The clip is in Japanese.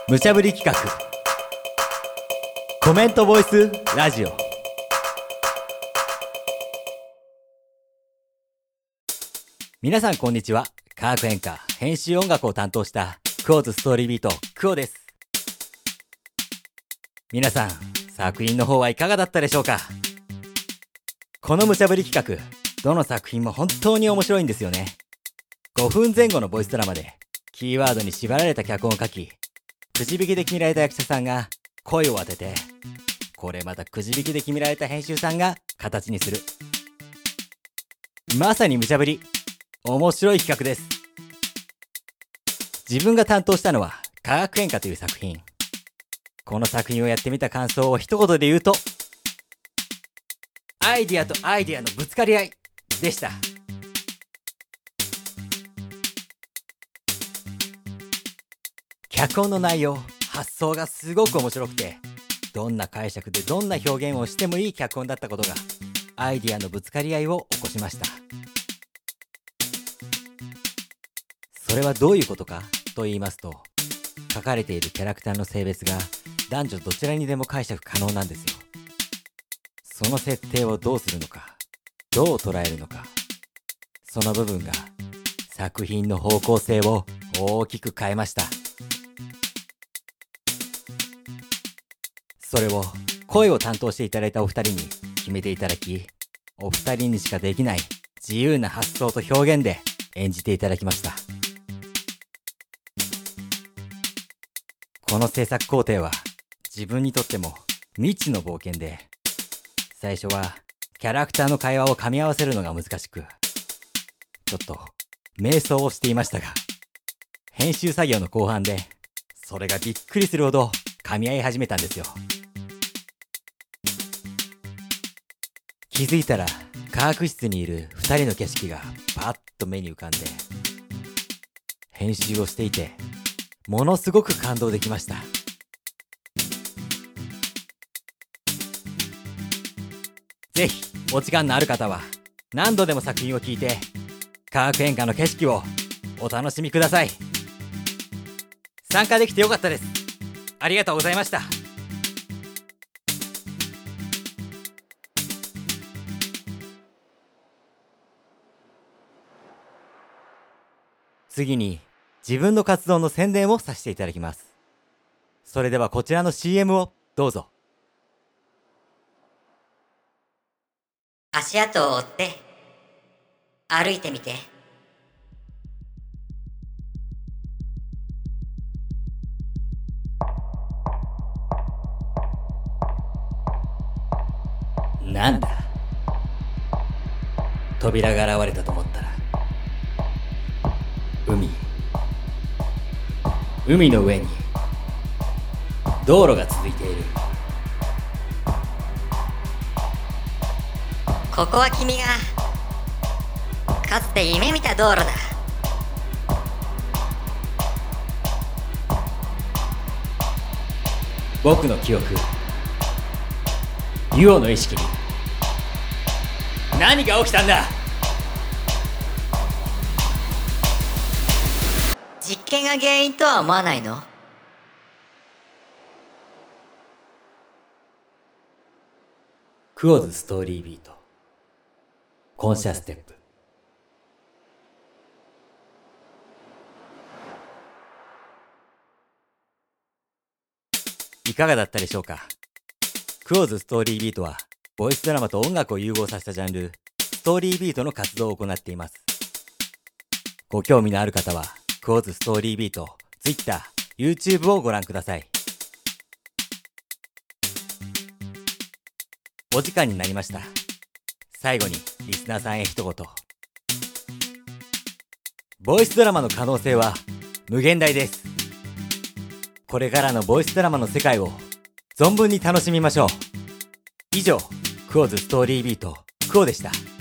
無茶ぶり企画コメントボイスラジオ。皆さんこんにちは。科学演歌編集音楽を担当したクオーズストーリービートクオです。皆さん作品の方はいかがだったでしょうか。この無茶ぶり企画、どの作品も本当に面白いんですよね。5分前後のボイスドラマでキーワードに縛られた脚本を書き、くじ引きで決められた役者さんが声を当てて、これまたくじ引きで決められた編集さんが形にする。まさに無茶ぶり、面白い企画です。自分が担当したのは科学演歌という作品。この作品をやってみた感想を一言で言うと、アイディアとアイディアのぶつかり合いでした。脚本の内容、発想がすごく面白くて、どんな解釈でどんな表現をしてもいい脚本だったことが、アイディアのぶつかり合いを起こしました。それはどういうことかと言いますと、書かれているキャラクターの性別が男女どちらにでも解釈可能なんですよ。その設定をどうするのか、どう捉えるのか、その部分が作品の方向性を大きく変えました。それを声を担当していただいたお二人に決めていただき、お二人にしかできない自由な発想と表現で演じていただきました。この制作工程は自分にとっても未知の冒険で、最初はキャラクターの会話を噛み合わせるのが難しく、ちょっと迷走をしていましたが、編集作業の後半でそれがびっくりするほど噛み合い始めたんですよ。気づいたら科学室にいる二人の景色がパッと目に浮かんで、編集をしていてものすごく感動できました。ぜひお時間のある方は何度でも作品を聞いて、科学演歌の景色をお楽しみください。参加できてよかったです。ありがとうございました。次に自分の活動の宣伝をさせていただきます。それではこちらの CM をどうぞ。 足跡を追って歩いてみて。 なんだ、扉が現れたと思ったら、海の上に道路が続いている。 ここは君がかつて夢見た道路だ。 僕の記憶、ユオの意識に何が起きたんだ。 実験が原因とは思わないの？ クオーズストーリービートコンシャステップ。いかがだったでしょうか。クオーズストーリービートはボイスドラマと音楽を融合させたジャンルストーリービートの活動を行っています。ご興味のある方はクオーズストーリービート Twitter、YouTube をご覧ください。お時間になりました。最後にリスナーさんへ一言。ボイスドラマの可能性は無限大です。これからのボイスドラマの世界を存分に楽しみましょう。以上、クオーズストーリービートクオでした。